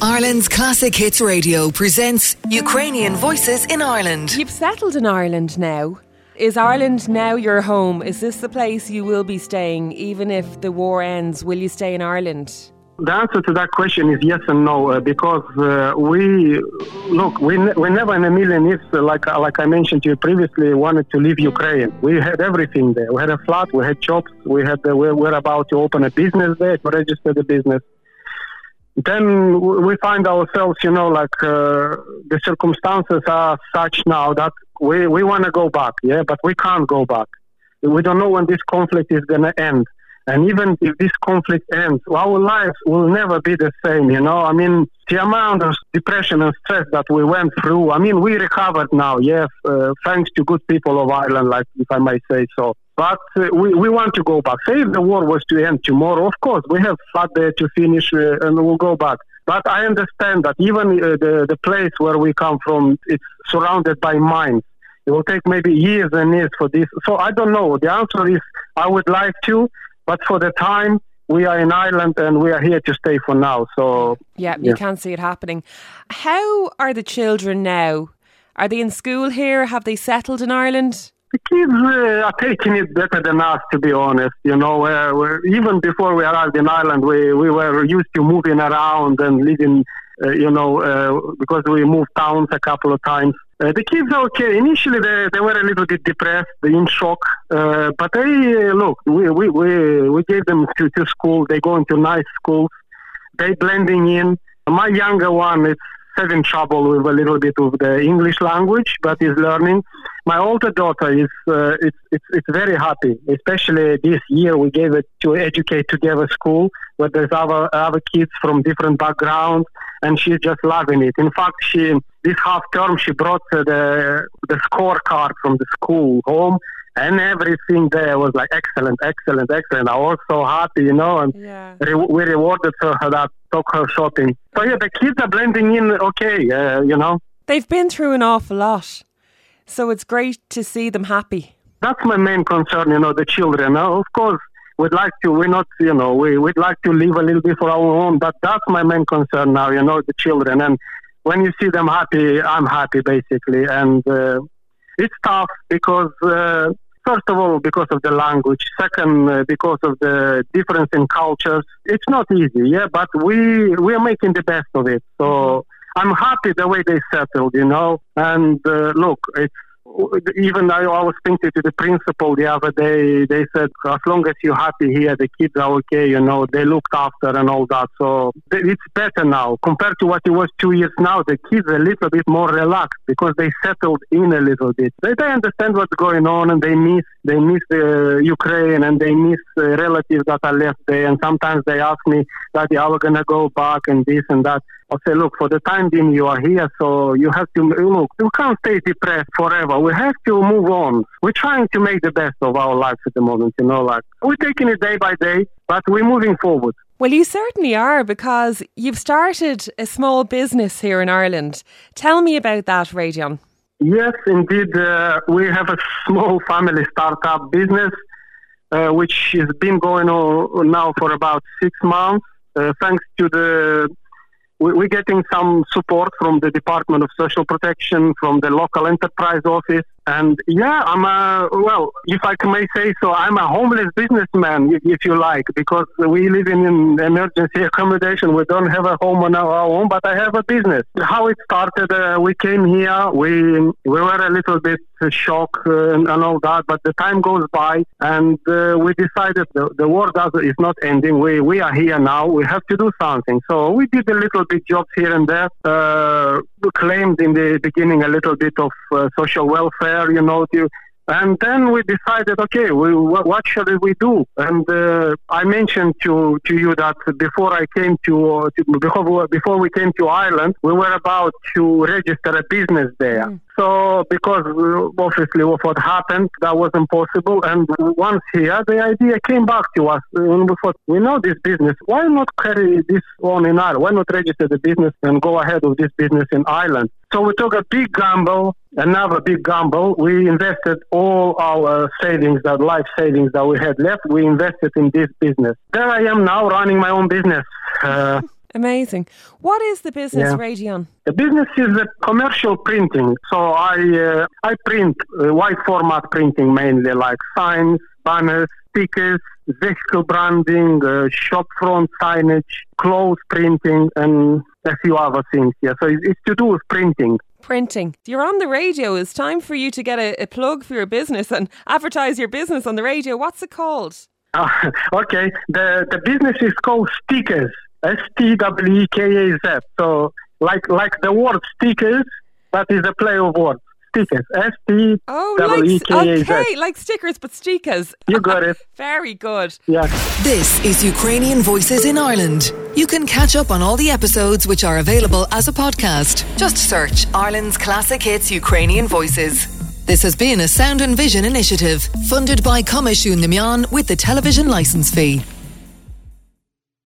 Ireland's Classic Hits Radio presents Ukrainian Voices in Ireland. You've settled in Ireland now. Is Ireland now your home? Is this the place you will be staying even if the war ends? Will you stay in Ireland? The answer to that question is yes and no, because we never in a million years, like I mentioned to you previously, wanted to leave Ukraine. We had everything there. We had a flat, we had jobs, we were about to open a business there, to register the business. Then we find ourselves, the circumstances are such now that we want to go back, but we can't go back. We don't know when this conflict is going to end. And even if this conflict ends, our lives will never be the same, the amount of depression and stress that we went through, we recovered now, thanks to good people of Ireland, like if I might say so. But we want to go back. Say if the war was to end tomorrow, of course, we have flat there to finish and we'll go back. But I understand that even the place where we come from, it's surrounded by mines. It will take maybe years and years for this. So I don't know. The answer is I would like to, but for the time, we are in Ireland and we are here to stay for now. So you can't see it happening. How are the children now? Are they in school here? Have they settled in Ireland? The kids are taking it better than us, to be honest. Even before we arrived in Ireland, we were used to moving around and living, because we moved towns a couple of times. The kids are okay. Initially, they were a little bit depressed, in shock. But we gave them to school. They go into nice schools. They blending in. My younger one is having trouble with a little bit of the English language, but is learning. My older daughter is it's very happy, especially this year we gave it to Educate Together school, where there's other kids from different backgrounds, and she's just loving it. In fact, this half term she brought the scorecard from the school home, and everything there was like excellent. I was so happy, and we rewarded her for that, took her shopping. So the kids are blending in okay, They've been through an awful lot, so it's great to see them happy. That's my main concern, the children. Of course, we'd like to, we'd like to live a little bit for our own, but that's my main concern now, the children. And when you see them happy, I'm happy, basically. And it's tough because, first of all, because of the language. Second, because of the difference in cultures. It's not easy, but we are making the best of it. So I'm happy the way they settled, And look, it's even I was thinking to the principal the other day. They said, as long as you're happy here, the kids are okay. They looked after and all that. So it's better now compared to what it was 2 years now. The kids are a little bit more relaxed because they settled in a little bit. They understand what's going on, and they miss Ukraine, and they miss relatives that are left there. And sometimes they ask me, Daddy, are we gonna go back and this and that? I'll say, look, for the time being, you are here, so you have to look. You can't stay depressed forever. We have to move on. We're trying to make the best of our lives at the moment, we're taking it day by day, but we're moving forward. Well, you certainly are, because you've started a small business here in Ireland. Tell me about that, Radion. Yes, indeed. We have a small family startup business, which has been going on now for about 6 months. Thanks to we're getting some support from the Department of Social Protection, from the local enterprise office. And if I may say so, I'm a homeless businessman, if you like, because we live in emergency accommodation. We don't have a home on our own, but I have a business. How it started, we came here, we were a little bit shocked and all that, but the time goes by, and we decided the war is not ending. We are here now. We have to do something. So we did a little bit jobs here and there. We claimed in the beginning a little bit of social welfare, and then we decided, okay, what shall we do? And I mentioned to you that before we came to Ireland, we were about to register a business there. So, because obviously of what happened, that wasn't possible. And once here, the idea came back to us. And we thought, we know this business. Why not carry this on in Ireland? Why not register the business and go ahead with this business in Ireland? So we took a big gamble, another big gamble. We invested all our life savings that we had left. We invested in this business. There I am now running my own business. Amazing. What is the business, Radion? The business is commercial printing. So I print wide format printing mainly, like signs, banners, stickers, vehicle branding, shop front signage, clothes printing, and a few other things. Yeah, so it's to do with printing. Printing. You're on the radio. It's time for you to get a plug for your business and advertise your business on the radio. What's it called? Okay, the business is called Stickers. STWEKAZ. So like the word stickers, that is a play of words. Stickers. STWEKAZ. Okay, like stickers, but stickers. You got it. Very good. Yeah. This is Ukrainian Voices in Ireland. You can catch up on all the episodes which are available as a podcast. Just search Ireland's Classic Hits Ukrainian Voices. This has been a Sound and Vision initiative funded by Comisiún na Meán with the television licence fee.